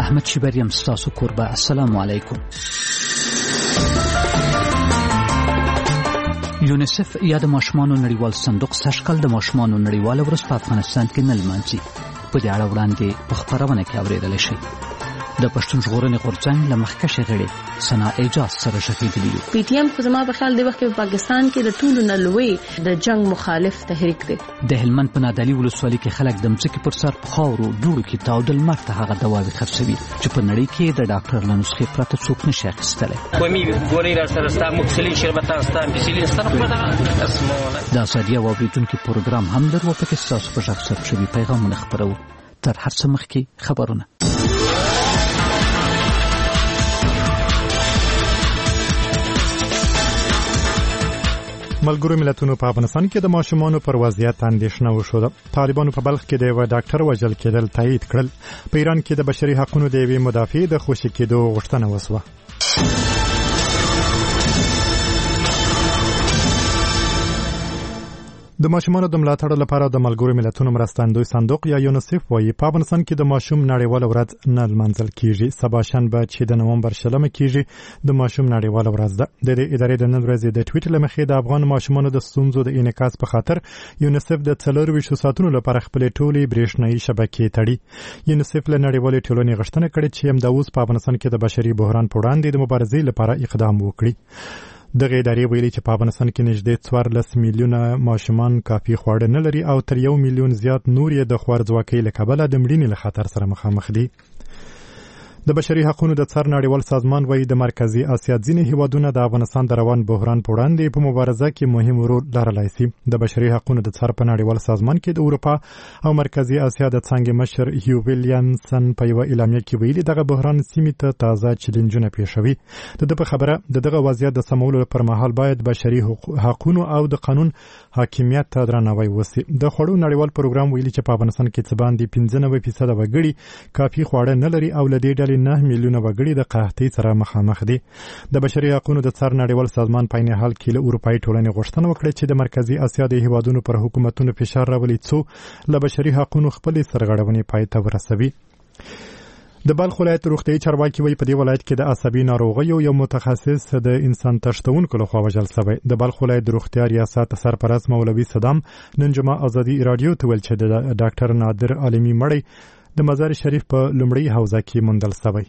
احمد شبریم ستاسو کوربه. السلام علیکم. یونیسف یا د ماشومانو نړیوال صندوق سږکال د ماشومانو نړیواله ورځ په افغانستان کې نه لمانځي. په دې اړه وړاندې په خپرونه کې اورېدلی شئ. د پښتون ژغورنې غورځنګ له مخکښې غړې ثنا اعجاز سره شهیدلی یو. پی ټی ایم خو زما په خیال د وخت په پاکستان کې د ټولو نه لوی د جنگ مخالف تحریک دی. د هلمند په نادعلي ولسوالۍ کې خلک د مځکې پر سر په خاورو دوړو کې تاودل لمر ته هغه دواوې خرڅوي چې په نړۍ کې د ډاکټر له نسخې پرته څوک نشي اخیستلی. قومي ګولۍ راسره ستا مکسلین شربتان ستا امپیسلین ستا په دغه اسمونه د ازادي او اورېدونکي پروګرام هم لرو. پکې ستاسو په غږ ثبت شوي پیغامونه خپروو. تر هر څه مخکې خبرونه. ملګرو ملتونو په افغانستان کې د ماشومانو پر وضعیت اندېښنه وښوده. طالبانو په بلخ کې د یو ډاکټر وژل کېدل تایید کړل. په ایران کې د بشري حقوقو د یوې مدافع د خوشي کېدو غوښتنه وشوه. د ماشومانو د ملاتړ لپاره د ملګرو ملتونو مرستندوی صندوق یا یونیسف وايي په افغانستان کې د ماشوم نړیواله ورځ نه لمانځل کیږي. سبا شنبه چې د نومبر 20 کیږي د ماشوم نړیواله ورځ ده. د ادارې د نن ورځې د ټویټر لمخې د افغان ماشومانو د ستونزو د انعکاس په خاطر یونیسف د 24 ساعتونو لپاره خپل ټولې برېښنايي شبکې تړي. یونیسف له نړیوالې ټولنې غوښتنه کړې چې همداوس په افغانستان کې د بشري بحران په وړاندې د مبارزې لپاره اقدام وکړي. دغه ادارې ویلي چې په افغانستان کې نږدې 14 میلیونه ماشومان کافي خواړه نه لري او تر 1 میلیون زیات نور یې د خوارځواکۍ له کبله د مړینې له خطر سره مخامخ دي. د بشري حقوقو د څار نړیوال سازمان وایي د مرکزی اسیا ځینې هیوادونه د افغانستان د روان بحران په وړاندې په مبارزه کې مهم رول لرلای شي. د بشري حقوقو د څار په نړیوال سازمان کې د اروپا او مرکزی اسیا د څنګه مشر هیو ویلیامسن په یو اعلامیه کې ویلي دغه بحران سیمې ته تازه چیلنجونه پیښوي. دغه خبره دغه وضعیت د سمولو پر مهال باید بشري حقوقو او د قانون حاکمیت ته درناوی وشي. د خوړو نړیوال پروګرام ویلي چې په افغانستان کې څه باندې 95% وګړي کافي خواړه نه لري او له دې ډلې 9 میلیونه وګړي د قحطۍ سره مخامخ دي. د بشري حقوقو د څار نړیوال سازمان په عین حال کې له اروپאי ټولنې غوښتنه وکړه چې د مرکزی اسیا د هیوادونو پر حکومتونو فشار راولي څو له بشري حقوقو خپل سرغړونې پای ته ورسوي. د بلخ ولایت روغتیايي چارواکي وایي په دې ولایت کې د عصبي ناروغیو یو متخصص د انسان تښتونکو لخوا وژل شوی. د بلخ ولایت د روغتیا ریاست سرپرست مولوي صدام نن جمعه ازادي رادیو ته ویل چې د ډاکټر نادر عالمي مړی د مزار شریف په لومړی حوزه کې موندل شوی.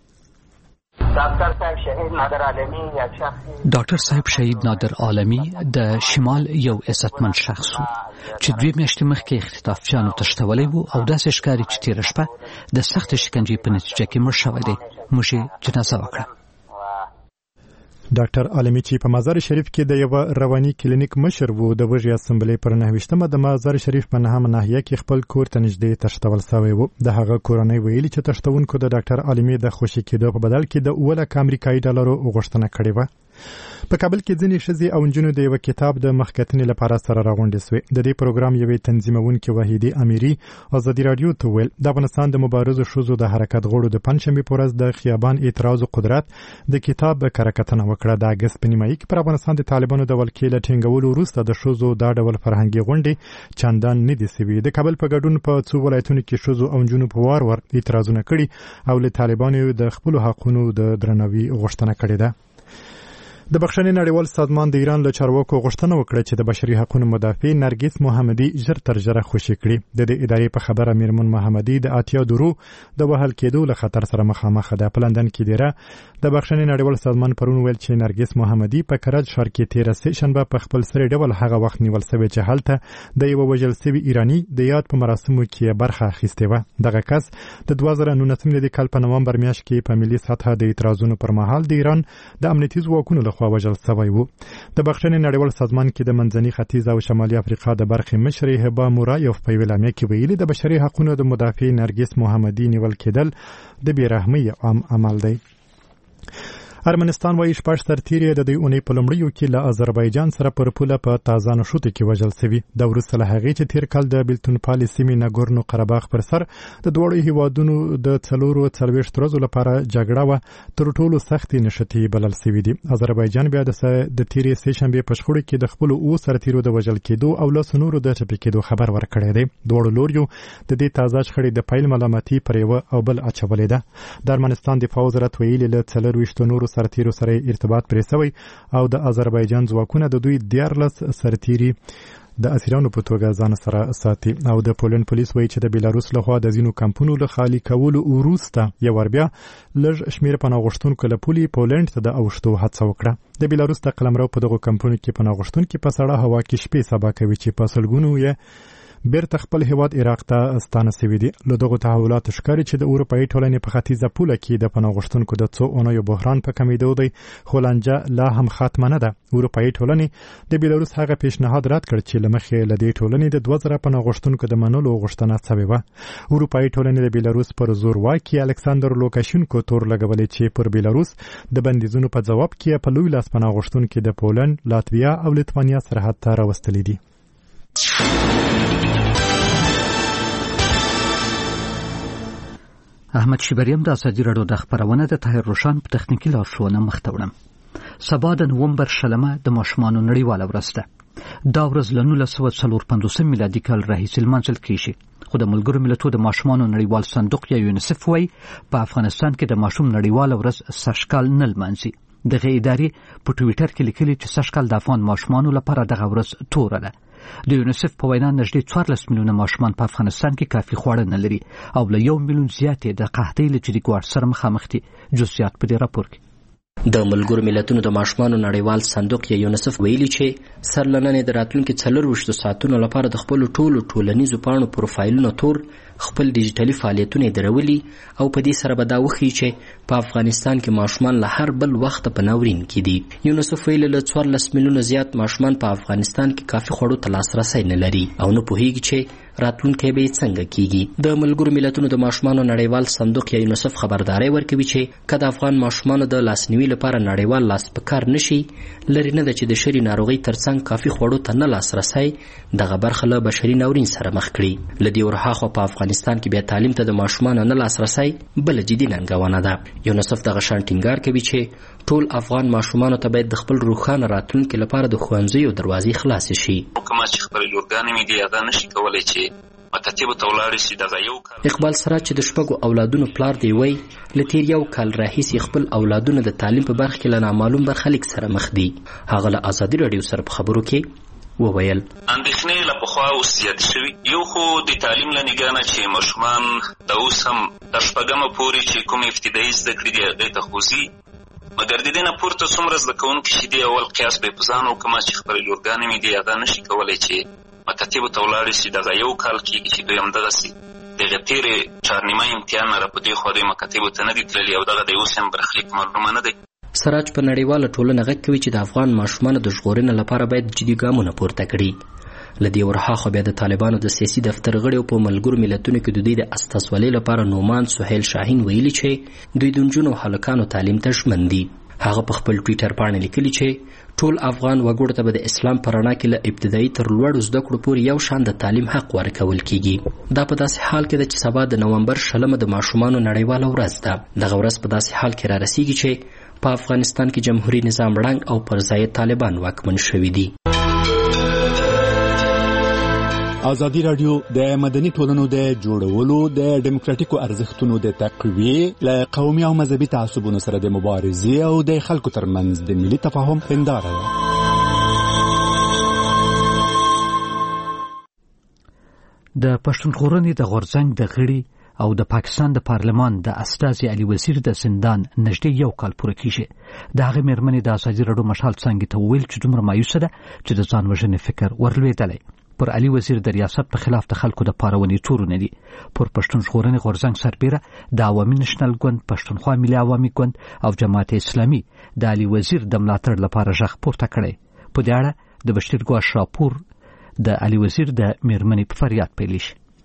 ډاکټر صاحب شهید نادر عالمي د شمال یو عزتمن شخص و چې 2 میاشتې مخکې اختطافچیانو تښتولی و او داسې ښکاري چې تېره شپه د سخت شکنجې په نتیجه کې مړ شوی دی. موږ یې جنازه وکړه. ډاکټر عالمي چې په مزار شریف کې د یو رواني کلینیک مشر وو د وژې اسمبلی پر 9مه د مزار شریف په 9مه ناحیه کې خپل کور ته نږدې تښتول شوی وو. د هغه کورنۍ ویلي چې تښتونکو د ډاکټر عالمي د خوشي کېدو په بدل کې د 1 امریکایي ډالرو غوښتنه کړې و. په کابل کې ځینې ښځې او نجونې د یو کتاب د مخکتنې لپاره سره راغونډې شوې. د دې پروګرام یوې تنظیمونکې وحیدې امیري ازادي رادیو ته ویل د افغانستان د مبارزو ښځو د حرکت غړو د پنځشنبې په ورځ د خیابان اعتراض او قدرت د کتاب کره-کتنه وکړه. د اګست په نیمایي کې پر افغانستان د طالبانو د ولکې له ټینګولو وروسته د ښځو دا ډول فرهنګي غونډې چندان نه دي شوي. د کابل په ګډون په څو ولایتونو کې ښځو او نجونو په وار اعتراضونه کړي او له طالبانو د خپل حقوقو د درناوي غوښتنه کړې ده. د بخښنې نړیوال سازمان د ایران له چارواکو غوښتنه وکړه چې د بشري حقوقو مدافع نرګس محمدي ژر تر ژره خوشي کړي. د دې ادارې په خبره میرمن محمدي د اتیا درو د وهل کېدو له خطر سره مخامخ ده. په لندن کې دیره د بخښنې نړیوال سازمان پرون ویل چې نرګس محمدي په کرج ښار کې 13 شنبه په خپل سری ډول هغه وخت نیول شوی چې هلته د یو وژل شوی ایرانی د یاد په مراسمو کې برخه اخیستې و. دغه کس د 2019 کال په نومبر میاشت کې په ملي سطح د اعتراضونو پر مهال د ایران د امنیتي ځواکونو له خوا وژل شوی و. د بخښنې نړیوال سازمان کې د منځني ختیځ او شمالي افریقا د برخې مشر هبه مورایف په اعلامیه کې ویلي د بشري حقوقو د مدافع نرګس محمدي نیول کېدل د بیرحمۍ عام عمل دی. ارمنستان وايي 6 سرتیري د دې اونۍ په لومړیو کې له آذربایجان سره پر پوله په تازه نشوت کې وژل شوي. د وروسته له هغې چې تیر کال د بیلتونپالي سیمې ناګورنو قرهباغ پر سر د دوړو هیوادونو د 44 ورځو لپاره جګړه و تر ټولو سختې نشټې بلل شوې دي. آذربایجان بیا د تیرې سه شنبه په شخړه کې د خپل او سرتیرو د وژل کېدو او له سنورو د ټپي کېدو خبر ورکړی دی. دوړو لوریو د دې تازه شخړې د پیل ملامتي پر یو او بل اچولې ده. د ارمنستان دفاع وزارت ویلي له 24 نورو سرتیرو سره ارتباط پرې شوی او د آذربایجان ځواکونه د دوی 14 سرتیري د اسیرانو په توګه ځان سره ساتي. او د پولند پولیس وایي چې د بیلاروس لخوا د ځینو کمپونو له خالي کولو وروسته یو ور بیا لږ شمیر پناهغوښتونکو له پولي پولند ته د اوښتو هڅه وکړه. د بیلاروس د قلمرو په دغو کمپونو کې پناهغوښتونکي په سړه هوا کې شپې سبا کوي چې په سلګونو یې بیرته خپل هیواد عراق ته ستانه شوي دي. له دغو تحولاتو ښکاري چې د اروپایي ټولنې په ختیځه پوله کې د پناهغوښتونکو د څو اونیو بحران په کمیدو دی، خو لانجه لا هم ختمه نه ده. اروپایي ټولنې د بیلاروس هغه پیشنهاد رد کړ چې له مخې له دې ټولنې د 2000 پناهغوښتونکو د منلو غوښتنه شوې وه. اروپایي ټولنې د بیلاروس پر زورواکي الکساندر لوکاشینکو تور لګولې چې پر بیلاروس د بندیزونو په جواب کې په لوی لاس پناهغوښتونکي د پولند، لاتویا او لیتوانیا سرحد ته راوستلي دي. احمد شیبریم د ازادي راډیو د خبرونه د طاهر روشان په تخنیکي لارښوونه مخته وړم. سبا د نومبر شلمه د ماشومانو نړیواله ورځ ده. دا ورځ له 1954 میلادي کال راهیسې لمانځل کیږي. خو د ملګرو ملتونو د ماشومانو نړیوال صندوق یا یونیسف وايي په افغانستان کې د ماشوم نړیواله ورځ سږکال نه لمانځي. دغه ادارې په ټویټر کې لیکلي چې سږکال د افغان ماشومانو لپاره دغه ورځ توره ده. د یونیسف په وینا نږدې 14 میلیونه ماشومان په افغانستان کې کافي خواړه نه لري او له 1 میلیون زیاتې د قحطۍ له جدي سره مخامخ دي. جزئیات په دې راپور کې. د ملګرو ملتونو د ماشومانو نړیوال صندوق یا یونیسف ویلي چې سرلننې د راتلونکي 24 ساعتونو لپاره د خپل ټولنیزو پاڼو پروفایلونو تور خپل ډیجیټلي فعالیتونه درولي او په دې سره به دا وښیي چې په افغانستان کې ماشومان له هر بل وخت په ناورین کې دي. یونیسف ویلي له 14 میلیونه زیات ماشومان په افغانستان کې کافي خوړو ته لاسرسی نه لري او نه پوهیږي چې راتلونکی به څنګه کیږي. د ملګرو ملتونو د ماشومانو نړیوال صندوق یا یونیسف خبرداري ورکوي چې که د افغان ماشومانو د لاسنیوي لپاره نړیوال لاس په کار نشي، لري نه ده چې د شری ناروغي ترڅنګ کافي خوړو ته نه لاسرسی دغه برخه له بشري ناورین سره مخ کړي. له دې ورهاخوا په افغانستان کې بیا تعلیم ته د ماشومانو نه لاسرسی بل جدي ننګونه ده. یونیسف دغه شان ټینګار کوي چې ټول افغان ماشومانو ته باید د خپل روښانه راتلونکي لپاره د ښوونځیو دروازې خلاصې شي. حکومت چې خپل لورګانې مې دي هغه نشي کولای چې مکاتبو ته ولاړ شي. دغه یو اقبال سراج چې د شپږو اولادونو پلار دی وای له تیر یو کال راهیسې خپل اولادونه د تعلیم په برخه کې له نامعلوم برخلیک سره مخ دي. هغه له ازادي راډیو سره په خبرو کې وویل اندېښنې له پخوا اوس زیاتې شوي. یو خو د تعلیم له نګاه نه چې ماشومان د اوس هم تر شپږمه پورې چې کوم ابتدایي زده کړې دي هغې ته خوځي، مګر د دې نه پورته څومره زده کوونکي چې دي اول قیاس به یې په ځان وکړم چې خپلې لورګانې مې دي هغه نشي کولی چې مکاتبو ته ولاړې شي. دغه یو کال کېږي چې دوی همدغسې دغه تېرې چهارنیمه امتحان نه را په دې خوا دوی مکاتبو ته نه دي تللي او دغه د اوس هم برخلیک معلومه نه دی. سراج په نړیواله ټولنه غږ کوي چې د افغان ماشومانو د ژغورنې لپاره باید جدي ګامونه پورته کړي. له دې ورهاخوا بیا د طالبانو د سیاسي دفتر غړي په ملګرو ملتونو کې د دوی د استازولۍ لپاره نومان سهیل شاهین ویلي چې دوی د نجونو او هلکانو تعلیم ته ژمن دي. هغه په خپل ټویټر باندې لیکلي چې ټول افغان وګړو ته به د اسلام په رڼا کې له ابتدایي تر لوړو زده کړو پورې یو شان د تعلیم حق ورکول کیږي. دا په داسې حال کې ده چې سبا د نومبر شلمه د ماشومانو نړیواله ورځ ده. دغه ورځ په داسې حال کې را رسیږي چې په افغانستان کې جمهوریت نظام ړنګ او پر ځای طالبان واکمن شوي دي. ازادي راډیو د مدني ټولنو د جوړولو د ډیموکراتیکو ارزښتونو د تقویې له قومي او مذهبي تعصبونو سره د مبارزې او د خلکو ترمنځ د ملي تفاهم هنداره ده. د پښتونخوا د غورځنګ د غړي او د پاکستان د پارلمان د استازي علي وزیر د زندان نږدې یو کال پوره کیږي. د هغه مېرمنې د ازادي راډیو مشال څنګه ته ویل چې دومره مایوسه ده چې د ځان وژنې فکر ورلوېدلی. پر علي وزیر د ریاست په خلاف د خلکو د پارونې تورونه دي. پر پښتون ژغورنې غورځنګ سربیره د عوامي نشنل ګوند، پښتونخوا ملي عوامي ګوند او جماعت اسلامي د علي وزیر د ملاتړ لپاره غږ پورته کړی. په دې اړه د بشیر ګواش راپور د علي وزیر د مېرمنې په فریاد پیل شي.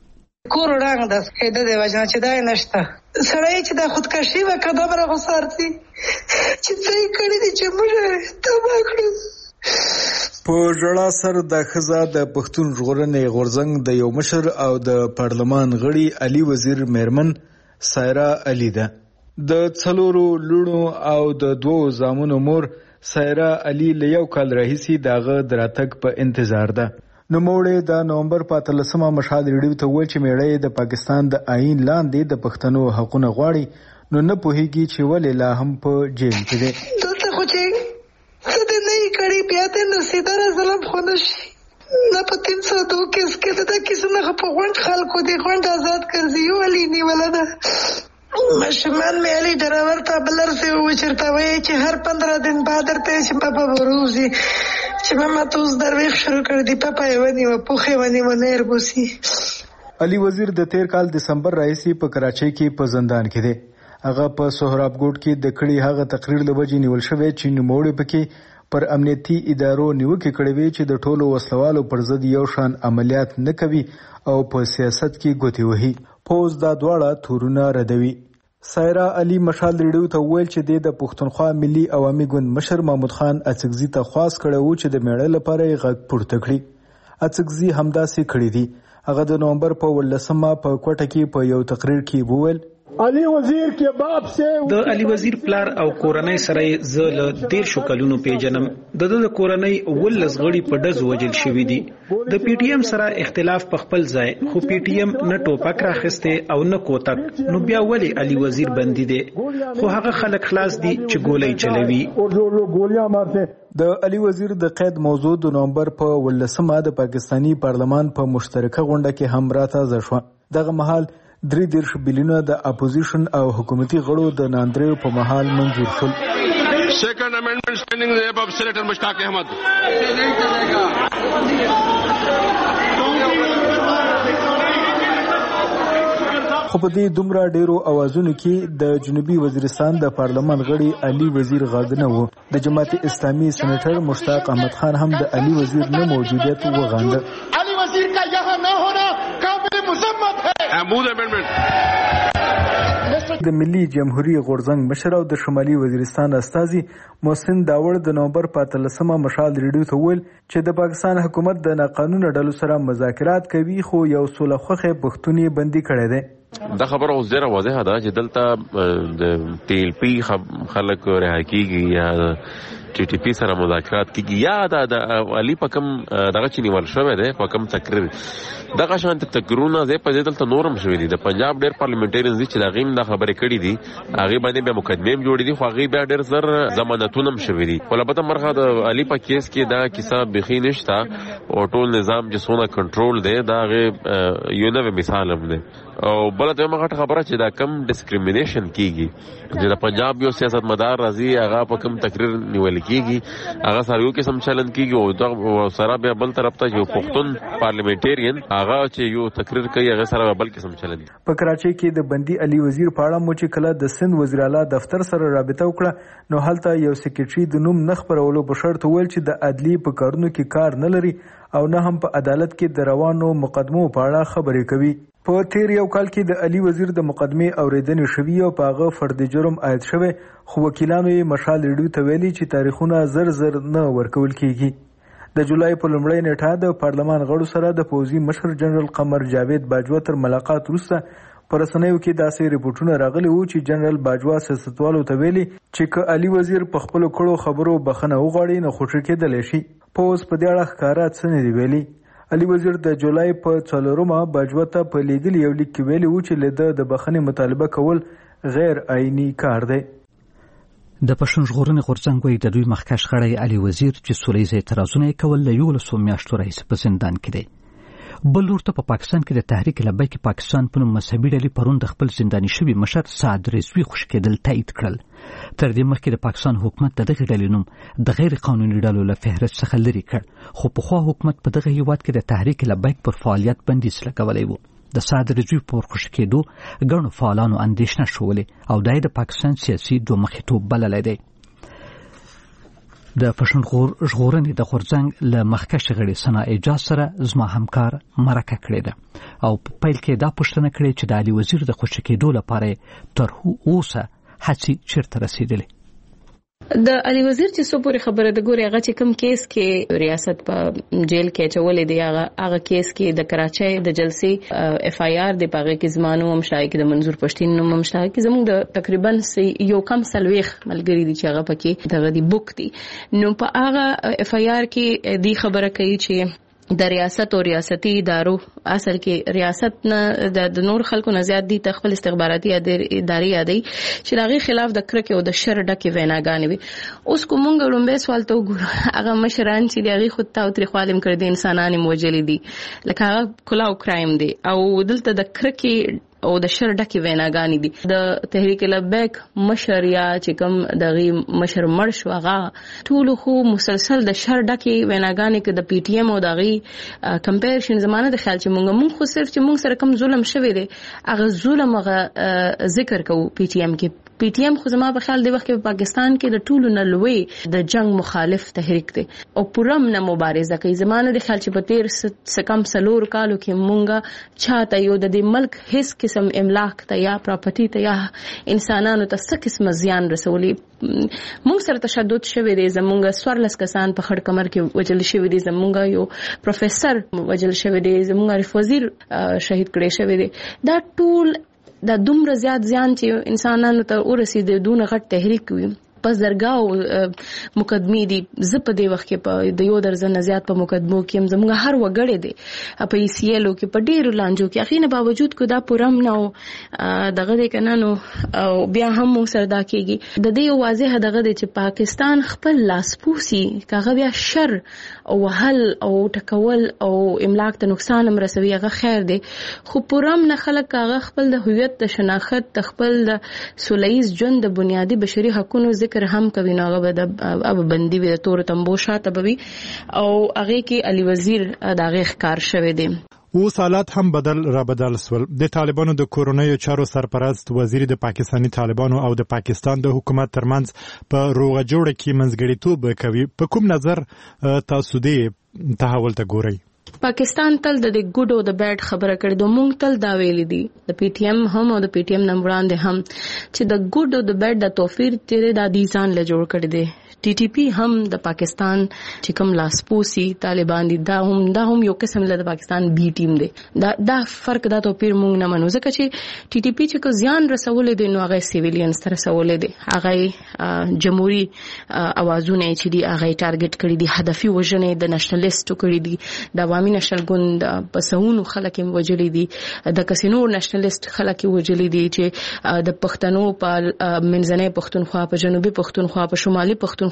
کور وړاندې د قاعده دی وجنه چې دا نشته سړی چې د خودکشي وکړه دا بره غوسارتي چې څه کړی دي چې موږ تبا کړو. په ژړا سر د ښځه د پښتون ژغورنې غورځنګ د یو مشر او د پارلمان غړي علي وزیر میرمن سایرا علي ده. د 4 لونو او د 2 زامنو مور سایرا علي له یو کال راهیسې دغه دراتګ په انتظار ده. نوموړې د نومبر په 13مه مشال ریډیو ته وویل چې میړه د پاکستان د آئین لاندې د پښتنو حقونه غواړي نو نه پوهیږي چې ولې لا هم په جیل کې دی. دلته خو چې څه دې نه کړي بیا ته نصیدار ظلم خو نشي نه په 302 کیس کې دا کیسونه په غونډ خلکو دی غونډ آزاد کړي یو علي نیوله ده. مشمان مې علي ډراور ته بلر سي و چرته وای چې هر 15 دن بعد درته چې پاپا وروزي چې ماما توس درويخ شروع کړ دی پاپا یې ونی و پوخه ونی و نیر بوسي. علي وزیر د 13 کال دسمبر راهیسې په کراچۍ کې په زندان کې دی. هغه په سهراب ګوټ کې د کړي هغه تقریر لوجې نیول شوی چې نوموړي پکې پر امنیتي ادارو نیوکه کړې وي چې د ټولو وسلوالو پر ضد یو شان عملیات نه کوي او په سیاست کې ګوتې وهي. پوز دا دواړه تورونه ردوي. سایرا علي مشال ریډیو ته وویل چې د پښتونخوا ملي عوامي ګوند مشر محمود خان اڅکزي ته خواست کړی و چې د میړه لپاره یې غږ پورته کړي. اڅکزي همداسې کړی دی. هغه د نومبر په 18مه په کوټه کې په یو تقریر کې وویل علي وزیر کې باب سے د علي وزیر پلار او کورنۍ سره ز له 13 کلونو پیژنم. د کورنۍ ولس غړي په ډز وجل شوې دي. د پی ټی ایم سره اختلاف په خپل ځای خو پی ټی ایم نه ټوپک راخسته او نه کوتک نو بیا ولی علي وزیر بندي دي خو هغه خلک خلاص دي چې ګولۍ چلوي. د علي وزیر د قید موضوع د نومبر په 18مه د پاکستانی پارلمان په مشترکه غونډه کې هم راتازه شو. دغه مهال 3 بلیونه د اپوزیشن او حکومتي غړو د ناندریو په مهال منظور شول. سیکنډ امندمنت سټینډینګ دی اب سینیټر مشتاق احمد خو په دې دومره ډیرو اوازونو کې د جنوبي وزیرستان د پارلمان غړي علي وزیر غږ نه و. د جماعت اسلامي سېنیټر مشتاق احمد خان هم د علي وزیر نه موجودیت وغانده. علي وزیر کا یہاں نہ ہونا قابل مذمت ہے. امود امندمنت د ملي جمهوریت غورځنګ مشر او د شمالي وزیرستان استازي محسن داوړ د نومبر په 13مه مشال ریډیو ته ویل چې د پاکستان حکومت د ناقانونه ډلو سره مذاکرات کوي خو یو سولهخوخه پښتوني بندي کړي دي. دا خبره اوس ډیره واضحه ده چې دلته د ټی ایل پی خلک رهایی کیږي یا ټي ټي پی سره مذاکرات کیږي یا د علي په کوم دغه چې نیول شوی دی په کوم تقریر دغه شانت تقریرونه زه په دلته نورم شوی دي. د پنجاب ډېر پارلیمنټریانز دي چې دا غیم د خبرې کړې دي هغه باندې به مقدمه جوړې دي خو هغه به ډېر زر ضمانتونه هم شوی دي. ولبته مرخه د علي په کیس کې دا کیسه بخي نشته او ټول نظام چې سونه کنټرول دی دا یو نوې مثال هم دی. او بل ته مغه خبره چې دا کم ډیسکریمینیشن کیږي چې د پنجاب یو سیاستمدار راځي هغه په کوم تقریر نیول کیږي هغه سره یو قسم چلند کیږي او سره به بل طرف ته یو پښتون پارلیمنټریان هغه چې یو تقریر کوي هغه سره بل قسم چلند. په کراچۍ کې د بندي علي وزیر په اړه مو چې کله د سند وزیر اعلی دفتر سره رابطه وکړه نو هلته یو سیکریټري د نوم نه خبرولو په شرط ویل چې د عدلی په کارونو کې کار نه لري او نه هم په عدالت کې د روانو مقدمو په اړه خبرې کوي. په تیر یو کال کې د علي وزیر د مقدمې اوریدنې شوې او په هغه فرد جرم عاید شوی خو وکیلانو یې مشال ریډیو ته ویلي چې تاریخونه زر نه ورکول کیږي. د جولای په لومړۍ نیټه د پارلمان غړو سره د پوځي مشر جنرال قمر جاوید باجوا تر ملاقات وروسته پر رسنیو کې داسې ریپورتونه راغلي وو چې جنرال باجوا سیاستوالو ته ویلي چې که علي وزیر په خپل کړو خبرو بخنه وغواړي نو خوشی کېدلی شي. پوز په دې اړه ښکاره څه نه دی ویلي. علي وزیر د جولای په 4مه باجوا ته په لیګل یو لیک کې ویلي وو چې له د بخنې مطالبه کول غیر آئینی کار دی. د پښتون ژغورنې غورځنګ وایي د دوی مخکښ غړی علي وزیر چې سولیز اعتراضونه کول له 11 میاشتو راهیسې په زندان کې دی. بل لور ته په پاکستان کې د تحریک لبیک پاکستان په نوم مذهبي ډلې پرون د خپل زنداني شوي مشر سعد رضوي خوشي کېدل تایید کړل. تر دې مخکې د پاکستان حکومت دغه ډلې نوم د غیر قانوني ډلو له فهرست څخه لرې کړ خو پخوا حکومت په دغه هیواد کې د تحریک لبیک پر فعالیت بندیز لګولی و. د سعد رضوي په ورخوشي کېدو ګڼو فعالانو اندېښنه ښولې او دا یې د پاکستان سیاسي دومخیتوب بللی دی. د پښتون ژغورنې د غورځنګ له مخکښ غړي سنا اعجاز سره زما همکار مرکه کړې ده او په پیل کې دا پوښتنه کړې چې د علي وزیر د خوشی کېدو لپاره تر اوسه هڅې چیرته رسیدلې. د علي وزیر چې څو پورې خبره د ګوري هغه چې کوم کیس کې ریاست په جیل کې چولې دی هغه کیس کې د کراچۍ د جلسې اف آی آر د پاغه کې زمانو هم شایک د منظور پښتين نوم هم شایک زموږ د تقریبا یو کم سلويخ ملګری دي چې هغه پکې دغه دی بوک دي نو په هغه اف آی آر کې دی خبره کوي چې د ریاست او ریاستي ادارو اصل کې ریاست نه د نور خلکو نه زیات دي تخپل استخباراتي ادارې یادي چې دغه خلاف د کرکه او د شر ډکه ویناګانې وي. اوس کومه لومبه سوال ته وګورو هغه مشران چې دغه خود ته او تر خالم کړ دي انسانان موجلي دي لکه هغه کلاو کرایم دي او دلته د کرکه او د شر ډکه ویناګانې دي. د تحریک لبیک مشر یا چې کوم دغه مشر مړ شو هغه ټول خو مسلسل د شر ډکه ویناګانې کې د پی ټی ایم او دغه کمپیریشن زمانه د خیال چې مونږ خو صرف چې مونږ سره کوم ظلم شوی دی هغه ظلم هغه ذکر کوو پی ټی ایم کې. پی ټی ایم خو زما په خیال دی وخت په پاکستان کې د ټولو نه لوی د جنگ مخالف تحریک دی او پرم نه مبارزه کوي. زمانه د خیال چې په تیر سکم سلور کالو کې مونږه چاته یو د دې ملک هیڅ قسم املاک ته یا پراپرټي ته یا انسانانو ته څه قسم زیان رسولي. مونږ سره تشدد شوی دی زمونږ سورلس کسان په خړ کمر کې وجل شوی دي زمونږ یو پروفیسور وجل شوی دی زمونږ عارف وزیر شهید کړي شوی دی. دا ټول د دومره زیات زیان چې انسانانو ته ورسېد دونه غټ تحریک وي پس درګاو مقدمې دي زه په دې وخت کې په د یو درزن زیات په مقدمو کې هم زموږ هر وګړي دي په ای سی ایل او کې په ډیرو لانجو کې اخینه باوجود کو دا پرم نو دغه د کنانو او بیا هم مو سره دا کېږي د دې واضح دغه چې پاکستان خپل لاسپوسی کاغه بیا شر او وهل او ټکول او املاک ته نقصان هم رسوي هغه خیر دی خو پرم نه خلک کاغه خپل د هویت د شناخت خپل د سولهیز ژوند د بنیادی بشري حقوقو ذکر هم کوي نو هغه د اب بندي وي تور تنبو شاته بوي او هغه کې علي وزیر دغه ښکار شوی دی. اوس حالات هم بدل سول. د طالبانو د کورونیو چارو سرپرست وزیر د پاکستانی طالبانو او د پاکستان د حکومت ترمنځ په روغه جوړه کې منځګړیتوب کوي. په کوم نظر تاسو دې تحول ته ګورئ؟ پاکستان تل د ګډ او د بیډ خبره کړې دوه مونږ تل دا ویل دي د پی ټی ایم هم او د پی ټی ایم نمبران دي هم چې د ګډ او د بیډ د توفیر تیرې د دیزان له جوړ کړی دي. ټي ټي پی هم د پاکستان چې کوم لاسپوسی طالبان دي دا هم یو قسم له پاکستان بی ټیم دي. دا فرق دا توپیر مونږ نه منو ځکه چې ټي ټي پی چې کو زیان رسول دي نو هغه سیویلینز تر رسول دي هغه جمهوریت اوازونه چې دي هغه ټارګټ کړی دي هدفي وژنې د نېشنلیست کړی دي د عوامي نشل ګوند پسونو خلک وجلې دي د کسینو نېشنلیست خلک وجلې دي چې د پښتنو په منځنۍ پښتونخوا په جنوبي پښتونخوا په شمالي پښتونخوا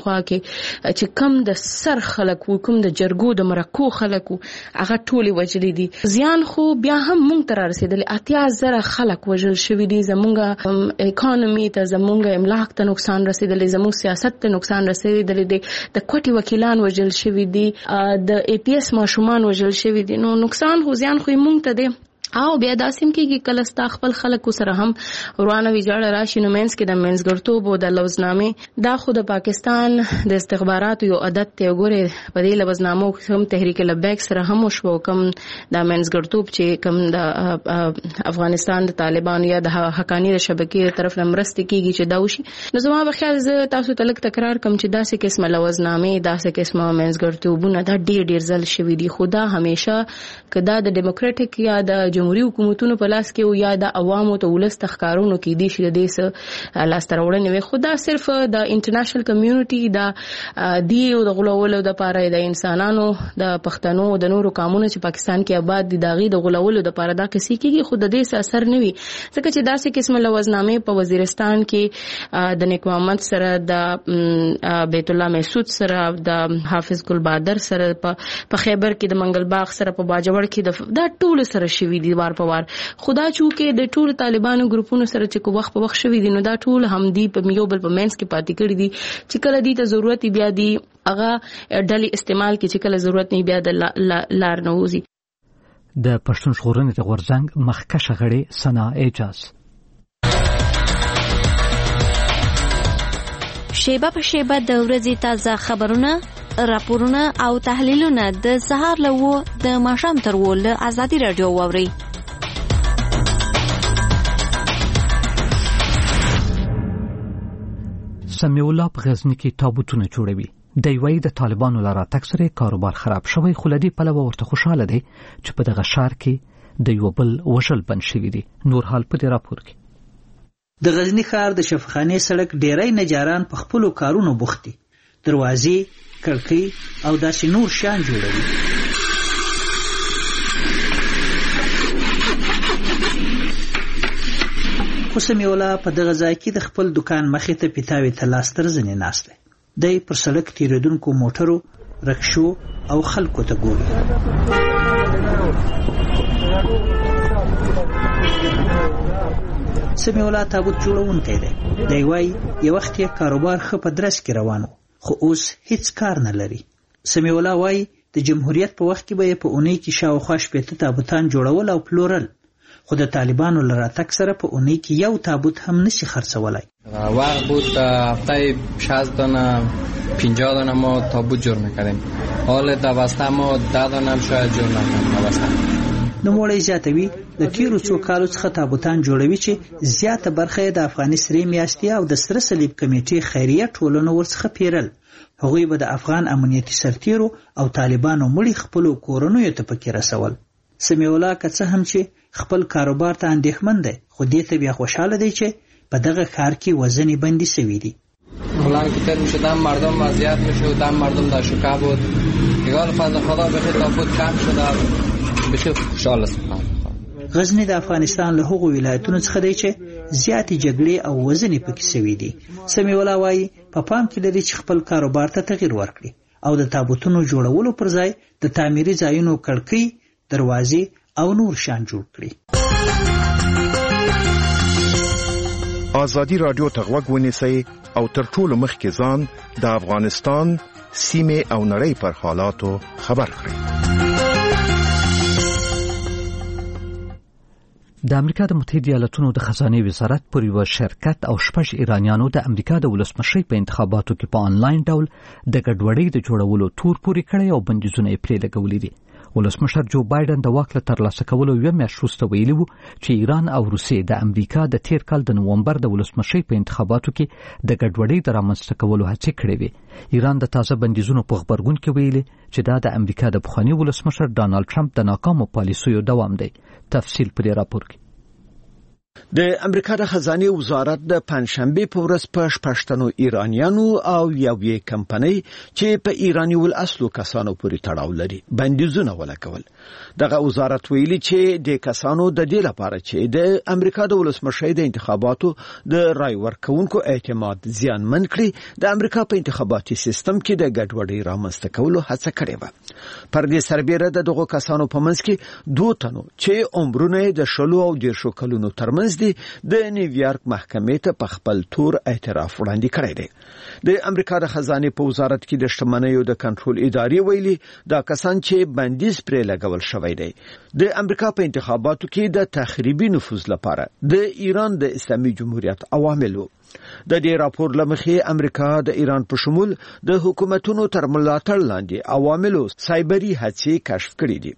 کې چې کم د سر خلک کوم د جرګو د مرکو خلک هغه ټولي وجلې دي. زیان خو بیا هم مونږ تر رسیدلی 80,000 خلک وجل شوی دي. زمونږ اکانومي ته زمونږ املاک ته نقصان رسیدلی زمونږ سیاست ته نقصان رسیدلی دي د کوټي وکیلان وجل شوی دي د ای پی ایس ماشومان وجل شوی دي. نو نقصان خو زیان خو مونږ ته دي او بیا داسیم کې کله ستا خپل خلکو سره هم روانه ویجاړه راشي نو مینس کې د منځګړتوب او د لوزنامې دا خو د پاکستان د استخباراتو یو عادت ته وګوره په دې لوزنامو کوم تحریک لبیک سره هم وشو کوم د منځګړتوب چې کوم د افغانستان د طالبان یا د حقانی شبکې طرف لمرست کیږي چې دا وشي نو زما په خیال ز تاسو تلک تکرار کوم چې داسې قسمه لوزنامې داسې قسمه منځګړتوبونه دا ډیر ځل شوي دي. خدا همیشه کدا د ډیموکراټیک یا د جمهوریت حکومتونو په لاس کې او یا د عوامو ته ولس تخکارونو کې دي چې د دې لاس ترورنې وي خدا صرف د انټرنیشنل کمیونټي د دی او د غلولو د پاره د انسانانو د پښتنو د نورو قومونو چې پاکستان کې آباد دي داغي د غلولو د پاره دا کسي کېږي خود د دې اثر نه وي ځکه چې داسې قسمه لوزنامې په وزیرستان کې د نیک محمد سره د بیت الله محسود سره د حافظ ګل بادر سره په خیبر کې د منګل باغ سره په باجوړ کې دا ټول سره شوي دي وار په وار. خدا چونکه د ټول طالبانو ګروپونو سره چې کو وخت په وخت شوي دي نو دا ټول هم دی په یو بل په منځ کې پاتې کړی دي چې کله دي ته ضرورت بیا دی هغه ډلې استعمال کې چې کله ضرورت نه بیا د لار نه وځي. د پښتون ژغورنې د غورځنګ مخکښ غړي سنا اعجاز شیبه په شیبه د ورځې تازه خبرونه، راپورونه او تحلیلونه د سهار له 9 د ماښام تر 10 له ازادي رادیو واورئ. سمیع الله په غزنی کې تابوتونه جوړوي. دی وایي د طالبانو له راتګ سره کاروبار خراب شوی، خو له دې پلوه ورته خوشحاله دی چې په دغه ښار کې د یو بل وژل بند شوي دي. نور حال په دې راپور کې. د غزنی ښار د شفخانې سړک ډیری نجاران په خپلو کارونو بوخت دي. دروازې، کړکۍ او داسې نور شیان جوړوي. خو سمیع الله په دغه ځای کې د خپل دکان مخې ته پیتاوي ته لاس تر زنې ناست دی. دی پر سړک تیریدونکو موټرو، رکشو او خلکو ته ګوري. سمیع الله تابوت جوړونکی دی. دی وایي یو وخت یې کاروبار ښه په درس کې روان و، خو اوس هیڅ کار نه لري. سمیع الله وایي د جمهوریت په وخت کې به یې په اونۍ کې شاوخوا 80 تابوتان جوړول او پلورل، خو د طالبانو له راتګ سره په اونۍ کې یو تابوت هم نشي خرڅولی. وقت بود هفته 60 دانه 50 دانه ما تابوت جور میکردیم. حال دوسته ما 10 دانه هم شاید جور نکنیم دوسته. نوموړی زیاتوي د تیرو څو کالو څخه تابوتان جوړوي چې زیاته برخه د افغاني سرې میاشتې او د سره صلیب کمیټې خیریه ټولنو ورڅخه پیرل. هغوی به د افغان امنیتي سرتیرو او طالبانو مړي خپلو کورنیو ته پکې رسول. سمیع الله که څه هم چې خپل کاروبار ته اندېښمن دی، خو دې ته بیا خوشحاله دی چې په دغه کار کې وزنی بندی شوی دی. مولانا که تر میشدم مردم وضعیت میشدم، مردم در شوکه بود. دیگه فضل خدا بخیر تابوت کم شده، بخیر خوشحال است. غزنی د افغانستان له هغو ولایتونو څخه دی چې زیاتې جګړې او وزنی پکې شوي دي. سمیع الله وایي په پام کې لري چې خپل کاروبار ته تغییر ورکړي او د تابوتونو جوړولو پر ځای د تعمیري ځایونو کړکۍ، دروازې او نور شان جوړ کړي. ازادي رادیو ته غوږ ونیسئ او تر ټولو مخکې ځان د افغانستان سیمه او نړۍ پر حالاتو خبر کړئ. د امریکا د متحده ایالاتونو د خزانه وزارت پر یو شرکت او 6 ایرانیانو د امریکا د ولسمشرۍ په انتخاباتو کې په آنلاین ډول د ګډوډۍ د جوړولو تور پورې کړی او بندیزونه یې پرې لګولي دي. ولسمشر جو بایدن د واک له ترلاسه کولو یو میاشت وروسته ویلي و چې ایران او روسیې د امریکا د تیر کال د نومبر د ولسمشرۍ په انتخاباتو کې د ګډوډۍ د رامنځته کولو هڅې کړې وې. ایران د تازه بندیزونو په خبرګون کې ویلي چې دا د امریکا د پخواني ولسمشر ډانلډ ټرمپ د ناکامو پالیسیو دوام دی. تفصیل په دې راپور کې. د امریکا د خزانه وزارت د پنځشنبه په ورځ په 6 ایرانیانو او یوې کمپنۍ چې په ایرانی ول اصلو کسانو پورې تړاو لري بندیزونه ولګول. دغه وزارت ویلي چې د کسانو د دې لپاره چې د امریکا د ولسمشرۍ د انتخاباتو د رای ورکونکو اعتماد زیانمن کړي، د امریکا په انتخاباتي سیستم کې د ګډوډۍ رامنځته کولو هڅه کړې و. پر دې سربېره دغه کسانو په منځ کې 2 تنو چې عمرونه د 10 او 10 کلونو ترمنځ دي د نیویارک محکمې ته په خپل تور اعتراف وړاندې کړی دی. د امریکا د خزانه په وزارت کې د شتمنیو د کنټرول ادارې ویلي دا کسان چې بندیز پرې لګول شوی دی د امریکا په انتخاباتو کې د تخریبي نفوذ لپاره د ایران د اسلامي جمهوریت عواملو. د دې راپور لمخې امریکا د ایران په شمول د حکومتونو تر ملاتړ لاندې عواملو سایبري هڅې کشف کړې دي.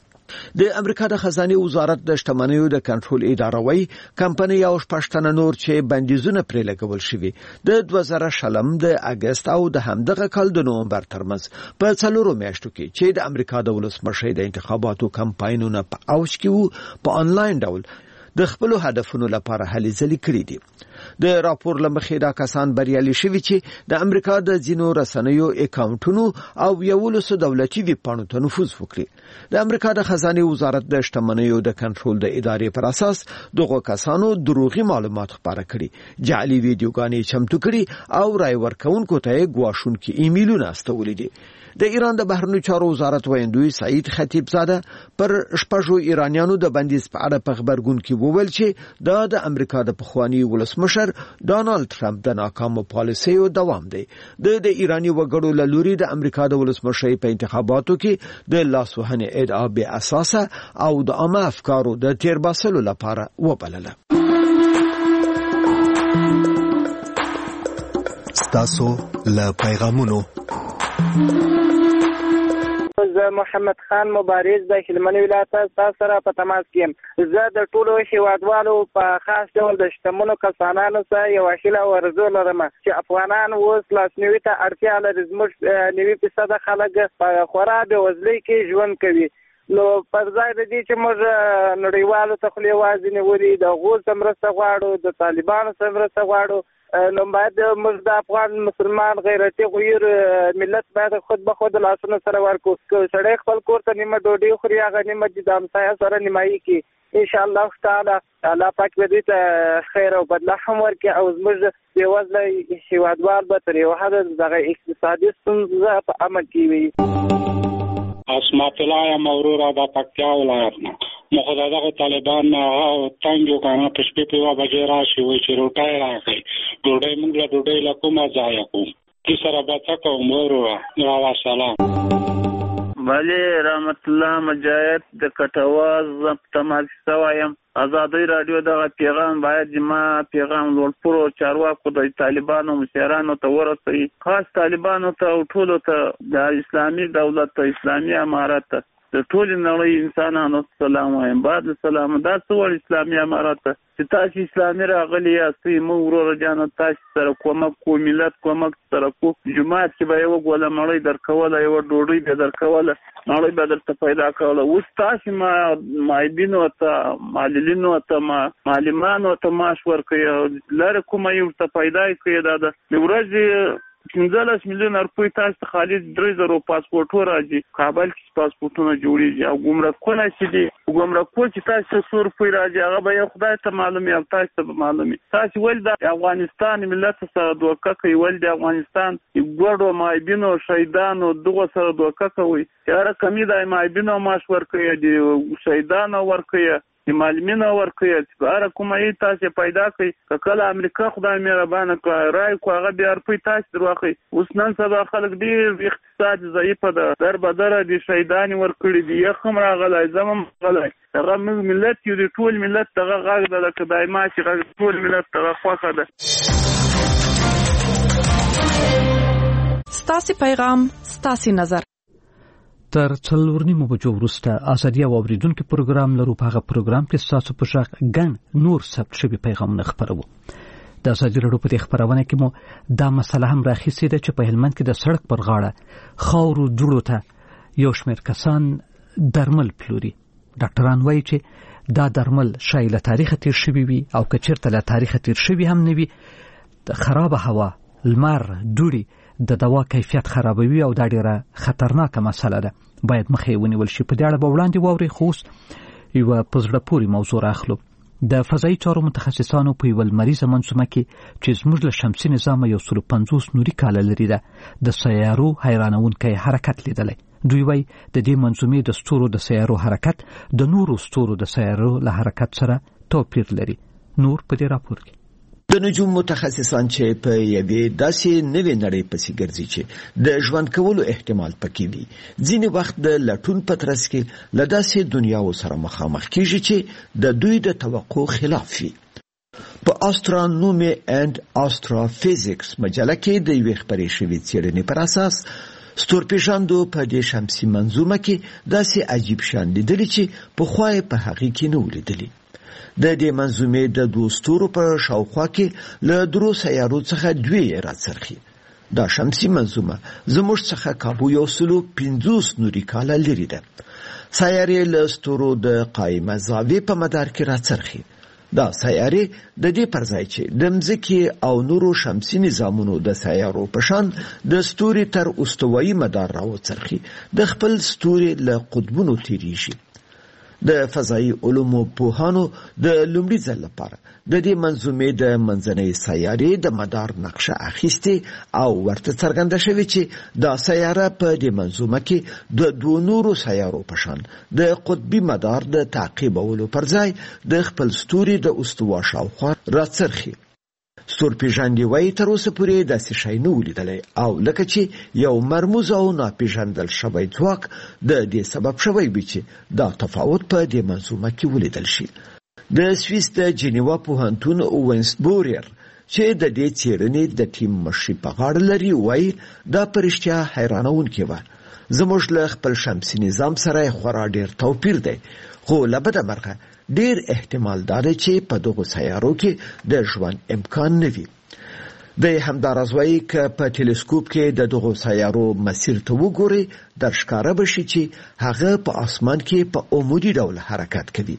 د امریکا د خزانه وزارت د شتمنیو د کنټرول اداره وایي کمپنۍ او 6 نور چې بندیزونه پرې لګول شوي د 2000 د اگست او د همدغه کال د نومبر ترمنځ په 4 میاشتو کې چې د امریکا د ولسمشرۍ د انتخاباتو کمپاینونه په اوج کې وو په آنلاین ډول د خپل هدفونو لپاره هلې ځلې کړې دي. د راپور لمخې دا کسان بریالي شوي چې د امریکا د ځینو رسنیو اکاونټونو او یولسو دولتي ویب پاڼو ته نفوذ وکړي. د امریکا د خزانه وزارت د شتمنیو د کنټرول د ادارې پر اساس دغه کسانو دروغي معلومات خپاره کړي، جعلي ویډیوګانې چمتو کړي او رای ورکونکو ته ګواښونکي ایمیلونه استولي دي. د ایران د بهرنیو چارو وزارت ویندوی سعید خطیب زاده پر 6 ایرانیانو د بندیز په اړه په خبرګون کې وویل چې دا د امریکا د پخوانی ولسمشر ډانلډ ټرمپ د ناکامو پالیسیو دوام دی. د ایرانی وګړو له لوري د امریکا د ولسمشرۍ په انتخاباتو کې د لاسوهنې ادعا بې اساسه او د عامه افکارو د تیرباسلو لپاره وبلله. ستاسو له پیغامونو. زه محمد خان مبارز د هلمند ولایت تاسو سره په تماس کې یم. زه د ټولو هیوادوالو په خاص ډول د شتمنو کسانانو سره یو هیله او ارزو لرم چې افغانان اوس لاسنیوي ته اړتیا لري. زموږ 90% خلک په خورا بېوزلۍ کې ژوند کوي. نو پر ځای د دې چې موږ نړیوالو ته خولې وازې نیولي د هغو سره مرسته غواړو، د طالبانو سره مرسته غواړو، نو باید موږ د افغان مسلمان غیرتي غویر ملت باید خود به خود لاسونه سره ورکړو. که سړی خپل کور ته نیمه ډوډۍ خوري هغه نیمه د همسایه سره نیمایي کړي. انشاءالله تعالی الله پاک به دې ته خیر او بدله هم ورکړي او زموږ بېوزله هېوادوال به تر یو حده دغه اقتصادي ستونزه په امن کې وي. اسمت الله یم ورور د پکتیا ولایت نه. مخه دغه طالبان تنګ یو کنه په شپې په 2 بجې راشي وي چې روټای راغی. ډوډۍ موږ له ډوډۍ له کومه ځای کوو کی سره بچا کوم ورور او سلام. ولی رحمت الله مجاهد د کټواز تماس سوایم. آزادی رادیو دغه پیغام باید ما پیغام ورپورو چارواکو د طالبانو مشرانو ته ورسوي، خاص طالبانو ته او ټولو ته د اسلامي دولت ته اسلامي امارت ته د ټول نړۍ انسانانو سلام وایم. بعد سلام دا څول اسلامي امارت چې تاسو اسلامي راغلي یاستئ. مو ورور جانو تاسو سره کومک کو ملت کومک سره کو جماعت چې به یو ګوله مړی درکوله یو ډوډۍ به درکوله نړۍ به درته پیدا کوله. اوس تاسو مایبینو ته معللینو ته معلمانو ته معاش ورکوي لاره کومه یو ته پیدا کوي. دا د ورځې 15 میلیون روپۍ تاسو خالي 3000 پاسپورټ راځي. کابل کې پاسپورټونه جوړیږي او ګمرکونه چې دي ګمرکونه چې تاسو 100 روپۍ راځي هغه به یو خدای ته معلومي او تاسو ته معلومي. تاسو ول د افغانستان ملت سره دوکه کوي، ول د افغانستان ګوړو مایبینو شهیدانو دغه سره دوکه کوي. یاره کمی د مایبینو معاش ورکوي، د شهیدانو ورکوي، د معلمینو ورکوي. هر کومه یې تاسو پیدا کوي. کله امریکا خدای مهربانه کوي راي کو هغه بیا روپۍ تاسو دروخي. اوس نن سبا خلک ډیر اقتصاد ضعیف ده، در بدر دي شهیدان ورکړي دي. یخم راغلی زمم غلای هغه ملت یو د ټول ملت دغه غاغ د لکه دایما چې غاغ ټول ملت دغه خوخه ده. ستاسو پیغام ستاسو نظر. تر 4 بجو وروسته ازادي او اوریدونکو پروګرام لرو. په هغه پروګرام کې تاسو په شاق ګڼ نور ثبت شوي پیغامونه خبرو. د ازادي راډیو په خبرونه کې مو دا مسله هم راخیستې ده چې په هلمند کې د سړک پر غاړه خاورو جوړو ته یو شمېر کسان درمل پلوري. ډاکټران وایي چې دا درمل شاید له تاریخ تیر شوي وي او که چېرته له تاریخ تیر شوي هم نه وي. خرابه هوا، لمر، دوړي د دوا کیفیت خرابوي او دا ډیره خطرناکه مسله ده. باید مخې ونیول شي. په دې اړه به وړاندې واوري خو یو په زړه پورې موضوع راخلو. د فضایي چارو متخصصانو په یو لمریزه منظومه کې چې زموږ له شمسي نظام 150 نوري کاله لري ده د سیارو حیرانونکی حرکت لیدلی. دوی وایي د دې منظومې د ستورو د سیارو حرکت د نورو ستورو د سیارو له حرکت سره توپیر لري. نور په دې راپور کې د نجوم متخصصان چې په یوې داسې نوې نړۍ پسې ګرځي چې د ژوند کولو احتمال پکې وي، ځینې وخت د لټون په ترڅ کې له داسې دنیاو سره مخامخ کیږي چې د دوی د توقع خلاف وي. په آسترونومي اند آستروفیزیکس مجله کې د یوې خبرې شوې څېړنې پر اساس ستورپیژندو په دې شمسي منظومه کې داسې عجیب شیان لیدلي چې پخوا یې په هغې کې نه ولیدلي. د دې منظومې د 2 ستورو په شاوخوا کې له 3 سیارو څخه 2 راڅرخي. دا شمسي منظومه زموږ څخه کابو 150 نوري کاله لري ده. سیارې له ستورو د قائمه زاویې په مدار کې راڅرخي. دا سیارې د دې پر ځای چې د مځکې او نورو شمسي نظامونو د سیارو په شان د ستوري تر استوایي مدار راوڅرخي د خپل ستوري له قطبونو تیریږي. د فضایي علومو پوهانو د لومړي ځل لپاره د دې منظومې د منځنۍ سیارې د مدار نقشه اخیستې او ورته څرګنده شوې چې دا سیاره په دې منظومه کې د 2 نورو سیارو په شان د قطبي مدار د تعقیبولو پر ځای د خپل ستوري د استوا شاوخوا راڅرخي. ستورپیژندې وایي تر اوسه پورې داسې شی نه ولیدلی او لکه چې یو مرموز او ناپیژندل شوی ځواک د دې سبب شوی وي چې دا تفاوت په دې منظومه کې ولیدل شي. د سویس د جنیوا پوهنتون وینسبوریر چې د دې څېړنې د ټیم مشري په غاړه لري وایي دا په رښتیا حیرانونکې وه. زموږ له خپل شمسي نظام سره خورا ډېر توپیر دی، خو له بده مرغه ډېر احتمال دا دی چې په دغو سیارو کې د ژوند امکان نه وي. د همداراز وایي که په ټلسکوپ کې د دغو سیارو مسیر ته وګورئ در ښکاره به شي چې هغه په اسمان کې په عمودي ډول حرکت کوي.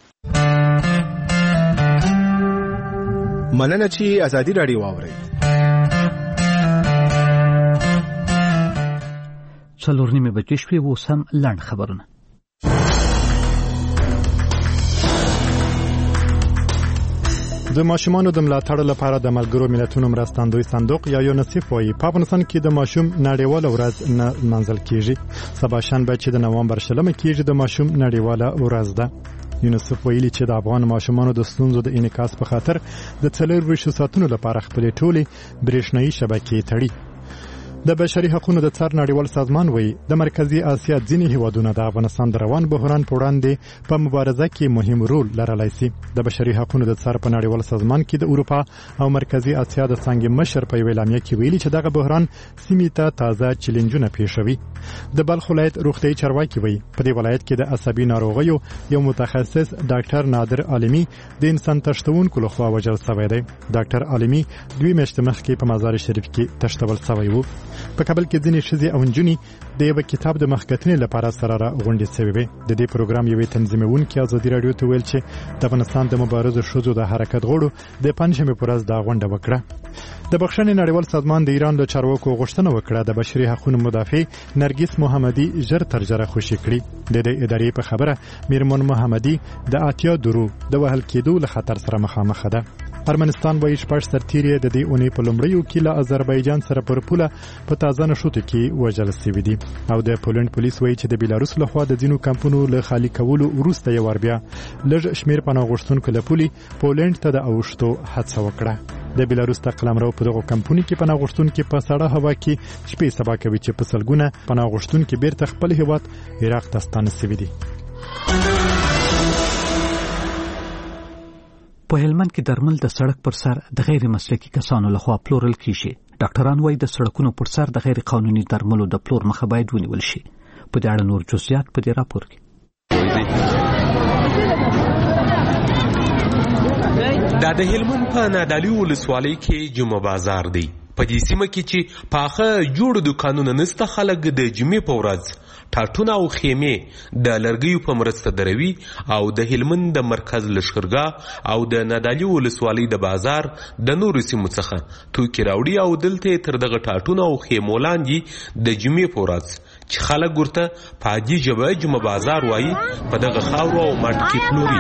مننه چې ازادي راډیو واورئ. څلور نیمې بجې شوې، اوس هم لنډ خبرونه. د ماشومانو د ملاتړ لپاره د ملګرو ملتونو مرستندوی صندوق یا یونیسف وايي په افغانستان کې د ماشوم نړیواله ورځ نه لمانځل کیږي. سبا شنبه چې د نومبر 20 کېږي د ماشوم نړیواله ورځ ده. یونیسف ویلي چې د افغان ماشومانو د ستونزو د انعکاس په خاطر د 24 ساعتونو لپاره خپلې ټولې برېښنايي شبکې تړي. د بشري حقوقو د څار نړیوال سازمان وایي د مرکزی اسیا ځینې هیوادونه د افغانستان د روان بحران په وړاندې په مبارزه کې مهم رول لرلی شي. د بشري حقوقو د څار په نړیوال سازمان کې د اروپا او مرکزی اسیا د څنګه مشر په اعلامیه کې ویلي چې دغه بحران سیمې ته تازه چیلنجونه پیښوي. د بلخ ولایت روغتیايي چارواکي وایي په دې ولایت کې د عصبي ناروغیو یو متخصص ډاکټر نادر عالمي د انسان تشتونکو لخوا وژل شوی دی. ډاکټر عالمي 2 میاشتې مخکې په مزار شریف کې تشتول شوی و. په کابل کې ځینې ښځې او نجونې د یو کتاب د مخکتنې لپاره سره غونډې شوې وې. د دې پروګرام یوې تنظیمونکې ازادي راډیو ته ویل چې د افغانستان د مبارزو ښځو د حرکت غړو د پنځمې پر ورځ دا غونډه وکړه. د بخښنې نړیوال سازمان د ایران له چارواکو غوښتنه وکړه د بشري حقوقو مدافع نرګس محمدي ژر تر ژره خوشي کړي. د دې ادارې په خبره میرمن محمدي د اتیا درو د وهل کېدو له خطر سره مخامخ ده. ارمنستان وایي 6 سرتیري د دې اونۍ په لومړیو کې له آذربایجان سره پر پوله په تازه نشوتو کې وژل شوي دي. او د پولند پولیس وایي چې د بیلاروس لخوا د ځینو کمپونو له خالي کولو وروسته یې ور بیا لږ شمیر پناه غوښتونکو له پولې پولند ته د اوښتو هڅه وکړه. د بیلاروس د قلمرو په دغه کمپونی کې پناه غوښتونکو په سړه هوا کې شپې سبا کوي چې په سلګونه پناه غوښتونکو بیرته خپل هیواد عراق ته ستانه شوي دي. په هلمند کې درمل د سړک پر سر د غیر مسلکي کسانو لخوا پلورل کیږي. ډاکټران وايي د سړکونو پر سر د غیر قانوني درملو د پلور مخه باید ونیول شي. په دې اړه نور جزئیات په دې راپور کې. دا د هلمند په نادعلي ولسوالۍ کې جمعه بازار دی. په دې سیمه کې چې پاخه جوړ دکانونه نسته، خلک د جمعې په ورځ ټاټونه او خیمې د لرګیو په مرسته دروي او د هلمند د مرکز لښکرګاه او د نادعلي ولسوالۍ د بازار د نورو سیمو څخه توکي راوړي او دلته تر دغه ټاټونه او خیمو لاندې د جمعې په ورځ چې خلک ورته په عادي ژبه جمعه بازار وایي په دغه خاورو او مټ کې پلوري.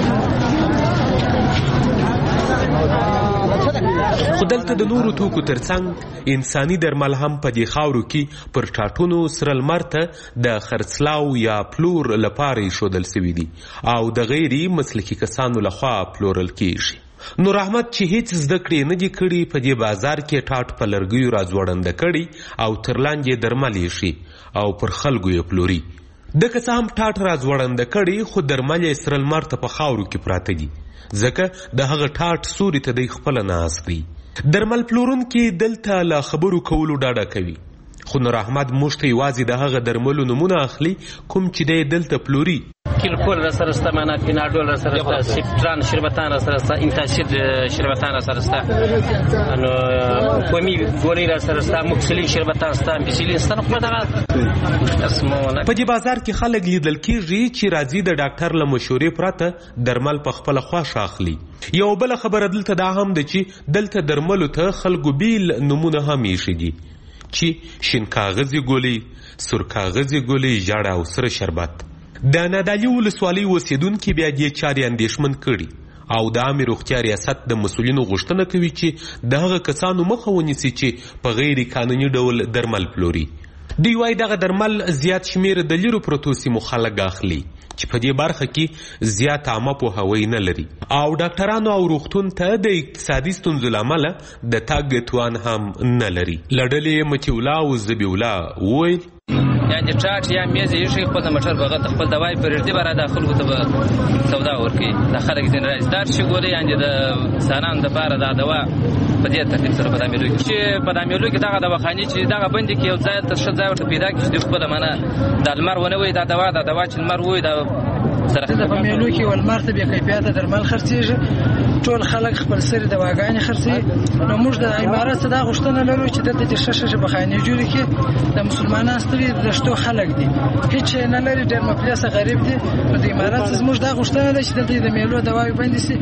خو دلته د نورو توکو ترڅنګ انساني درمل هم په دې خاورو کې پر ټاټونو سره لمر ته د خرڅلاو یا پلور لپاره ایښودل شوي دي او د غیري مسلکي کسانو لخوا پلورل کیږي. نور احمد چې هیڅ زده کړې نه دي کړي په دې بازار کې ټاټ په لرګیو راځوړنده کړي او تر لاندې درمل ایښي او پر خلکو یې پلوري. دغه څه هم ټاټ راځوړنده کړي خو درمل یې سره لمر ته په خاورو کې پراته دي ځکه د هغه ټاټ سوري ته دی خپل ناست دی. درمل پلورونکي دلته له خبرو کولو ډاډه کوي، خو نور احمد موږ ته یوازې د هغه درملو نومونه اخلي کوم چې دی دلته پلوري. کلکول را سره ستا، منافیناډول را سره ستا، سیپټران شربتان را سره ستا، انتاسید شربتان را سره ستا، کومی ګولۍ را سره ستا، موکسلین شربتان ستا، امپیسیلین ستا. نو خو دغه اسمونه په دې بازار کې خلک لیدل کېږي چې راځي د ډاکټر له مشورې پرته درمل په خپله خوښه اخلي. یو بله خبره دلته دا هم ده چې دلته درملو ته خلکو بیل نومونه هم ایښي دي چې شین کاغذي ګولۍ، سور کاغذي ګولۍ، ژړ او سره شربت. د نادعلي ولسوالۍ اوسېدونکي بیا دې چارې اندېښمن کړي او د عامې روغتیا ریاست د مسؤلینو غوښتنه کوي چې د هغه کسانو مخه ونیسي چې په غیر قانوني ډول درمل پلوري. دوی وایي دغه درمل زیات شمیر د لیرو پرتو سیمو خلک اخلي چې په دې برخه کې زیات عامه پوهاوی نه لري او ډاکټرانو او روغتون ته د اقتصادي ستونزو له امله د تګ توان هم نه لري. له ډلې متي الله او زبي الله وویل یعنی ټاټ یا میز یې شي خپل موټر بغه خپل دوای پرېږدي بره د خلکو ته سودا ورکړي د خلک ځین راځي دا چې ګوري یعنی د انسانانو لپاره دا دوا په دې ترتیب سره په داملو کې چې په داملو کې دغه دواخانې چې دغه بندي کې یو ځای ته ښه ځای ورته پیدا کړي چې خپل منه د لمر ونه وي دا دوا چې لمر وي دا سره په میلو کې ولمر ته به کیفیت درمل خرڅيږي ټول خلک خپل سره دواګانې خرڅي نو موږ د امارات څخه دا غوښتنه لرو چې دلته د ششه بخانه جوړ کړي د مسلمانانو ستړي د شتو خلک دي هیڅ نه لري ډېر مپلیسه غریب دي نو د امارات څخه موږ دا غوښتنه ده چې دلته د میلو دواوی باندې سي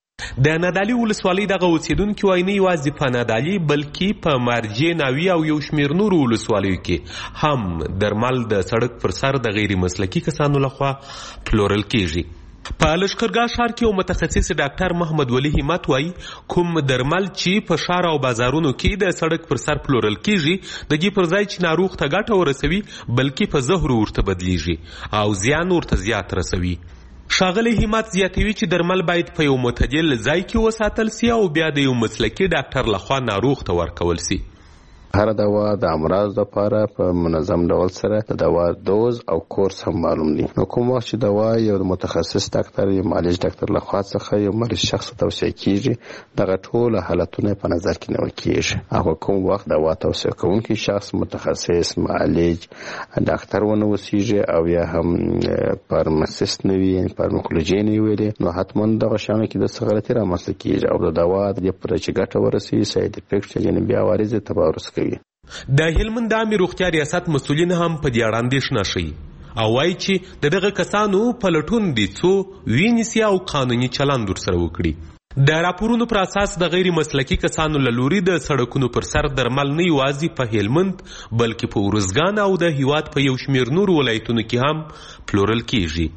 د نادعلي ولسوالۍ دغه اوسیدونکو وایي نه یوازې په نادعلي بلکې په مارجې ناوي او یو شمېر نورو ولسوالیو کې هم درمل د سړک پر سر د غیر مسلکي کسانو لخوا پلورل کیږي. په لښکرګاه ښار کې یو متخصص ډاکټر محمد ولی همت وایي کوم درمل چې په ښار او بازارونو کې د سړک پر سر پلورل کیږي د دې پر ځای چې ناروغ ته ګټه ورسوي بلکې په زهر ورته بدلیږي او زیان ورته زیات رسوي. ښاغلی همت زیاتوي چې درمل باید په یو معتدل ځای کې وساتل سي او بیا د یو مسلکي ډاکټر لخوا ناروغ ته ورکول سي. هر دوا د امراض لپاره په منظم ډول سره د دوا دوز او کورس هم معلوم دي. نو کوم وخت چې دوا یو متخصص ډاکټر یا معالج ډاکټر لخوا څخه یو مریض شخص توصیه کیږي دغه ټول حالتونه په نظر کې نیول کیږي. هغه کوم وخت دوا توصیه کوونکی شخص متخصص معالج ډاکټر ونه وسیږي او یا هم فارماسیست نه وي فارماکولوژي نه وي نو حتما دغه شان کې د غلطي رامنځته کیږي او د دوا د پر چې ګټه ورسي ساید افیکټ یعنی بیا وارث تبارز کوي. د هلمند عامه روغتیا ریاست مسؤلین هم په دې اړه اندېښنه شي او وایي چې دغه کسانو په لټون دي څو وینسي او قانوني چلند ورسره وکړي. د راپورونو پر اساس د غیر مسلکي کسانو له لوري د سړکونو پر سر درمل نه یوازې په هلمند بلکې په ورزګان او د هیواد په یو شمېر نورو ولایتونو کې هم پلورل کیږي.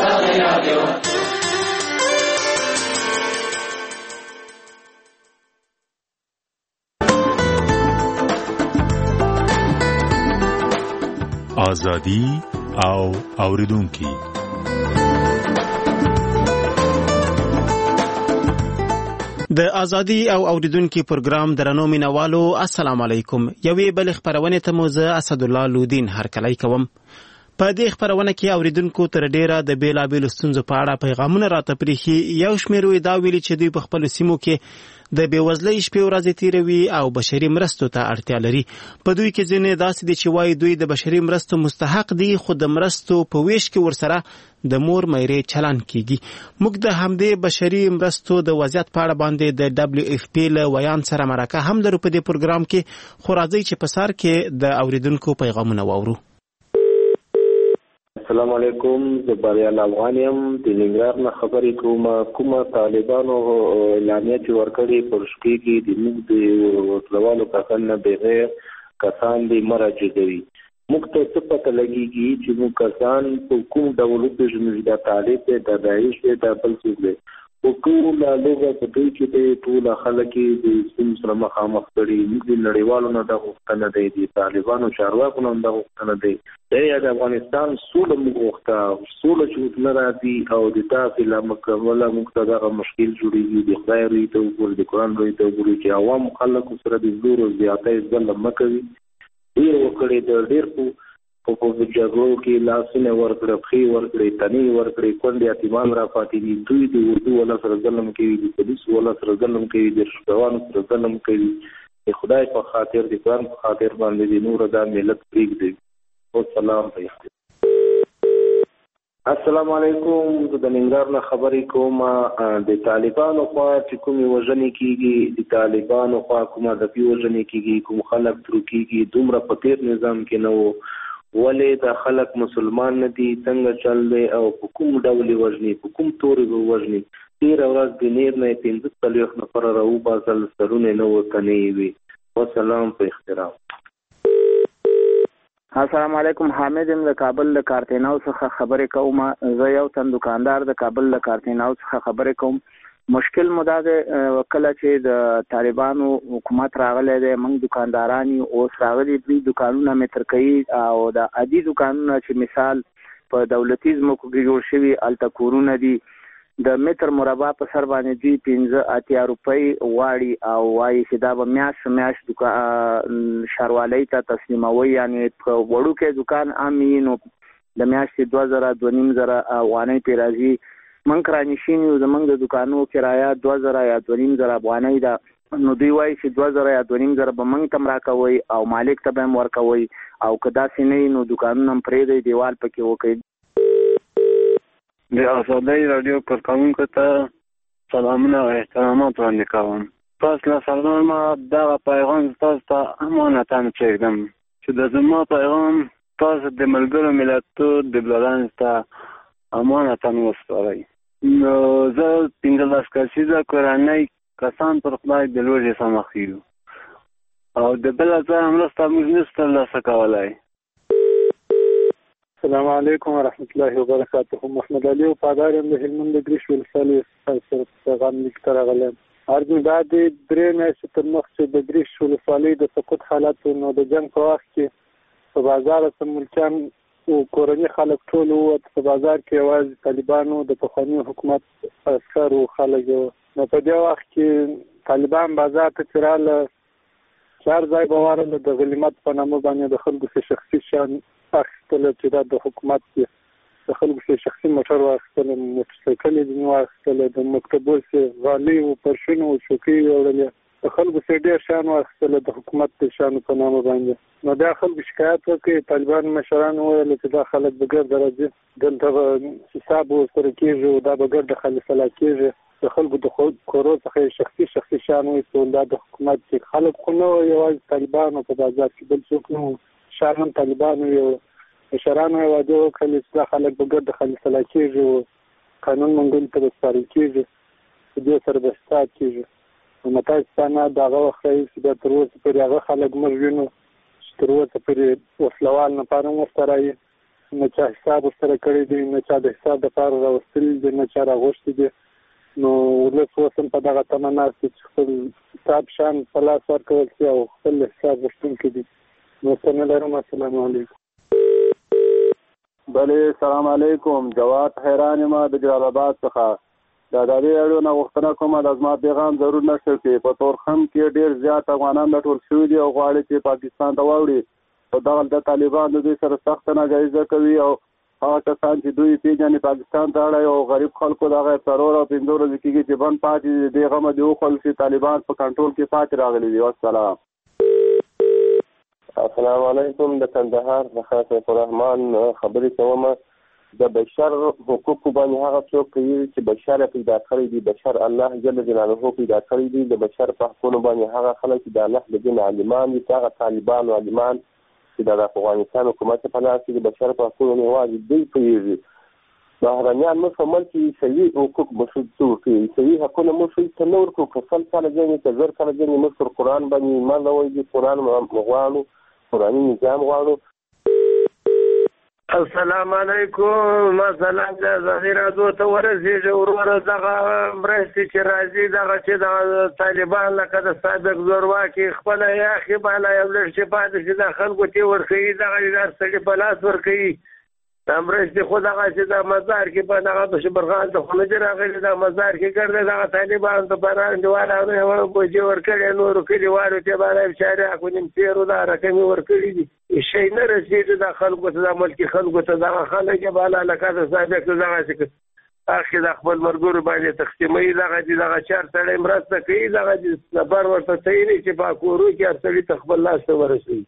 آزادی او اوریدونکي د ازادي او اوریدونکو پروګرام درنو مینوالو السلام علیکم. یوې بل خبرونه ته موزه اسد الله لودین هرکلی کوم. په دې خبرونه کې اوریدونکو تر ډیره د بیلابیل ستونزو په اړه پیغامونه راته پریخي. یو شمېر وی دا ویلي چې دوی په خپل سیمو کې د بیوزلۍ شپې ورځې تیروي او بشري مرستو ته اړتیا لري. په دوی کې ځینې داسې دي چې وایي دوی د بشري مرستو مستحق دي خو د مرستو په ویش کې ورسره د مور میرې چلن کیږي. موږ د همدې بشري مرستو د وضعیت په اړه باندې د WFP له ویان سره مرکه هم لرو په دې پروګرام کې. خو راځئ چې په سر کې د اوریدونکو پیغامونه واورو. السلام علیکم، زه بریال افغان یم د ننګرهار نه خبرې کوم. کومه طالبانو اعلامیه چې ورکړې پر شپې کې د موږ د وسلوالو کسان نه بغیر کسان دې مراجعوي. موږ ته څه پته لګېږي چې موږ کسان په کوم ډول وپېژنو چې دا طالب دی دا داعش دی دا بل څوک دی. په ټوله لوږه په دوی کې دی ټوله خلک یې د ستونزو سره مخامخ کړي. موږ د نړیوالو نه دا غوښتنه دی د طالبانو چارواکو نه دا غوښتنه دی د افغانستان سوله موږ غوښته سوله چې نه راځي او د تاسې له مکمله موږ ته دغه مشکل جوړېږي. د خدای روی ته وګورو د قرآن روی ته وګورو چې عوامو خلکو سره د زور او زیاتی ظلم مه کوي. ډېر وکړې د ډېر په جګړو کې لاسونه ورکړه پښې ورکړې تنې ورکړې کونډې یتیمان را پاتې دي. دوی د اردو والا سره ظلم کوي د پولیسو والا سره ظلم کوي د رشوتوانو سره ظلم کوي. د خدای په خاطر د قرآن په خاطر باندې د نور دا ملت پرېږدي. والسلام علیکم. السلام علیکم، زه د ننګرهار نه خبرې کوم. د طالبانو خوا چې کومې وژنې کېږي د طالبانو خوا کوم هدفي وژنې کېږي کوم خلک ترو کېږي دومره په تېر نظام کې نه و. ولې دا خلک مسلمان نه دي څنګه چل دی او په کوم ډول وژني په کوم تورې به وژني. تېره ورځ د نیر نه 45 نفره راوباسل سرونه نه وتنې وي. والسلام په احترام. السلام علیکم، حامد یم د کابل له کارتیناو څخه خبرې کوم. زه یو تن دکاندار د کابل له کارتیناو څخه خبرې کوم. مشکل مو دا دی کله چې د طالبانو حکومت راغلی دی موږ دکانداران یو اوس راغلي دوی دکانونه متر کوي او د عادي دکانونه چې مثال په دولتي ځمکو کې جوړ شوي هلته کورونه دي د متر مربع په سر باندې دوی 15 روپۍ واړي او وايي چې دا به میاشت ښاروالۍ ته تسلیموي. یعنی په وړوکی دکان امي نو د میاشتې 2000 افغانۍ پې راځي. موږ کرانشین یو، زموږ د دکانو کرایه 2000 یا 2500 افغانۍ ده. نو دوی وایي چې 2000 یا 2500 به موږ ته هم راکوئ او مالک ته به هم ورکوئ، او که داسې نه وي نو دکانونه هم پرېږدئ، دیوال پکې وکړئ. د آزادۍ راډیو کارکوونکو ته سلامونه او احترامات وړاندې کوم. پس له سلامه دغه پیغام تاسو ته امانتاً پرېږدم چې د زما پیغام تاسو د ملګرو ملتونو ډیپلوماتانو ته امانتاً وسپارئ. نو زه 15 کسیزه کورنۍ کسان پر خدای د لوږې سمخ یو او د بل ځای مرسته موږ نشو ترلاسه کولی. السلام علیکم ورحمت الله وبرکاته. محمد علي وفادار یم د هلمند د ګریش ولسوالۍ سره پیغام لیک ته راغلی. عرض مې دا دی 3 میاشتې تر مخکې د ګریش ولسوالۍ د سقوط حالت نو د جنګ په وخت کې په بازار ته ملکیان او کورني خلک ټول ووت. په بازار کې یوازې طالبانو د پخواني حکومت عسکر او خلک وو. نو په دې وخت کې طالبان بازار ته چې راله چار ځای به وارله د غنیمت په نامه باندې د خلکو څخه شخصي شیان اخیستله چې دا د حکومت کې د خلکو څخه شخصي موټر واخیستله، موټرسایکل یې واخیستله، د مکتبو څخه غالۍ او پرشونه او چوکۍ یې وړلې، د خلکو څخه ډېر شیان واخیستله د حکومت د شیانو په نامه باندې. نو بیا خلکو شکایت وکړي، طالبان مشرانو وویل چې دا خلک به ګرده راځي، دلته به حساب ورسره کېږي او دا به ګرده خالصله کېږي. د خلکو د کورو څخه شخصي شیان وایستل. دا د حکومت چې خلک خو نه وو، یوازې طالبانو په بازار کې، بل څوک نه وو. شیان هم طالبانو یو مشرانو یې واده وکړل چې دا خلک به ګرده خالصله کېږي او قانون منګولو ته به سپارل کېږي، په دې سره به حساب کېږي. نو متاسفانه د هغه وخت راهیسې بیا تر اوسه پورې هغه خلک موږ وینو چې تر اوسه پورې وسلوال لپاره هم ورسره یې نه چا حساب ورسره کړی دی، نه چا د حساب دپاره راوستلي دي، نه چا راغوښتي دي. نو ولس اوس هم په دغه تمه ناست دي چې خپل حساب شیان په لاس ورکول شي او خپل حساب غوښتونکي دي. نو څه نه لرم. السلام علیکم. بلې سلام علیکم. جواد حیران یم د جلال آباد څخه. د ازادۍ راډیو نه غوښتنه کومه د زما پیغام ضرور نشر کړي. په تورخم کې ډېر زیات افغانان راټول شوي دي او غواړي چې پاکستان ته واوړي. او دغه د طالبان د دوی سره سخته ناجایزه کوي او هغه کسان چې دوی پیژني پاکستان ته اړوي او غریب خلکو دغه 4 او 5 ورځې کېږي چې بند پاتې دي. غمه دې وخوړل چې طالبان په کنټرول کې پاتې راغلي دي. والسلام. السلام علیکم. د کندهار څخه سیف الرحمن خبرې کوم. د بشر حقوقو باندې هغه څوک کوي چې بشر پیدا کړی دي، بشر الله جل جلاله پیدا کړی دي. د بشر په حقوقو باندې هغه خلک چې د الله د دین عالمان دي، هغه طالبان او عالمان چې د افغانستان حکومت په لاس کې د بشر په حقوقو نه واجب دی کوي. بهرنیان مو فهمل چې صحیح حقوق مشروع کوي، صحیح حقوق مشروع تنور کو کفل کله ځنې تزر کله ځنې مصر قرآن باندې ایمان لوي، قرآن مغوانو قرآني نظام غواړو. السلام علیکم. مثلا د ظاهراتو ته ورسېږي وروره دغه مرستې چې راځي، دغه چې د طالبان لکه د سابق زورواکي خپله یا خباله یو لږ چې پاتې شي د خلکو ته ورښیي، دغه هر سړي په لاس ورکوي. دا مرستې خو دغه چې د مزار کې په دغه بشبرخان ته خو نه دي راغلي، د مزار کې ګرځي دغه طالبانو ته په انډیوالانو یې بوجې ورکړي، نورو کلیوالو ته به بچارې اکو نیم تېرو دا رقمې ورکړي دي. شی نه رسېږي د خلکو ته، د ملکي خلکو ته. دغه خلک یې بالا لکه د سابق دغسې اخې د خپل ملګرو باندې تقسیموي، دغه دي دغه چار سړی مرسته کوي، دغه دي نفر ورته تعیني چې په کورو کې هر سړي ته خپل لاس ته ورسوي.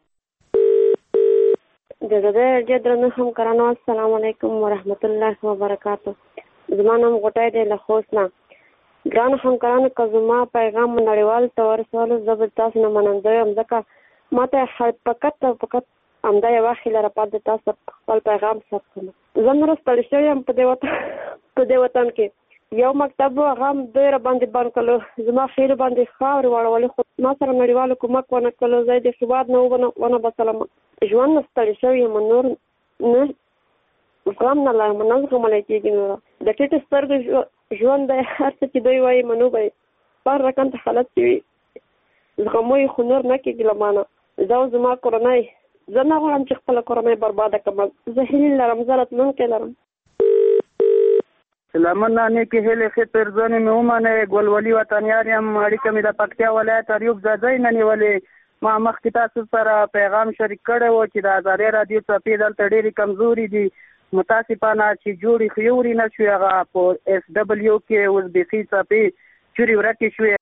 د ازادۍ راډیو درنو همکارانو السلام علیکم ورحمت الله وبرکاته. زما نوم غوټۍ دی له خوست نه. ګرانو همکارانو که زما پیغام نړیوالو ته ورسولو زه به تاسو نه منندوی یم، ځکه ما ته فقط همدا یوه هیله راپاتې تاسو خپل پیغام ثبت کړم. زه نوره ستړې شوې یم په دې وطن کې. یو مکتب و هغه هم دوی راباندې بند کړلو، زما خیلو باندې خاورې واړولې، خو ما سره نړیوالو کومک ونه کړلو. زه د هېواد نه ونه بسلم. ژوند نه ستړې شوې یم، نور نه زغم نه لرم، نه زغملی کېږي. نوره د ټیټو سترګو ژوند دی، هر څه چې دوی وایي منو به یې. بر رقم ته حالت چې وي زغمو یې، خو نور نه کېږي له ما نه. زه او زما کورنۍ، زه نه غواړم چې خپله کورنۍ برباده کړم. زه هیلې لرم، زه راتلونکی لرم. لمن نیکې هیلې ښې ترځنې مې ومنئ. ګلولي وطنیار یم. اړیکه مې د پکتیا ولایت اریوب ځاځی نه نیولې. ما مخکې تاسو سره پیغام شریک کړی و چې د ازادۍ راډیو څپې دلته ډېرې کمزوري دي. متاسفانه چې جوړې خیوري نه شوې، هغه په اس ډبلیو کې اوس بیخي څپې چورې ورکې شوې.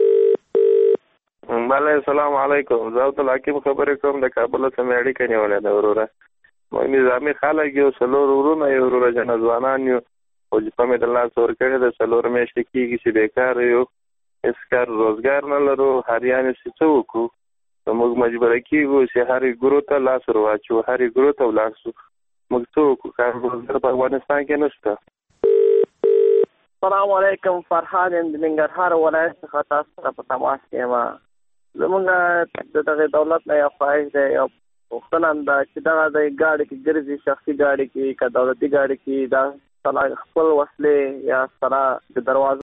بله السلام علیکم. زه عبدالحکیم خبرې کوم د کابل څخه مې اړیکه نیولې ده وروره. موږ نظامي خلک یو، څلور ورونه یو وروره جنه ځوانان یو، وظیفه مې د لاس ورکړې ده. څلور میاشتې کېږي چې بیکاره یو، هېڅ کار روزګار نه لرو. هریانې چې څه وکړو؟ موږ مجبوره کېږو چې هرې ګرو ته لاس ور واچو، هرې ګرو ته ولاړ شو. موږ څه وکړو؟ کار روزګار په افغانستان کې نشته. السلام علیکم. فرحان یم د ننګرهار ولایت څخه تاسو سره په تماس کې یم. زمونږ د دغه دولت نه یو خواهش دی، یو پوښتنه ده چې دغه د ګاډي کې ګرځي، شخصي ګاډي کې که دولتي ګاډي کې دا خپل وسلې یا سره د دروازو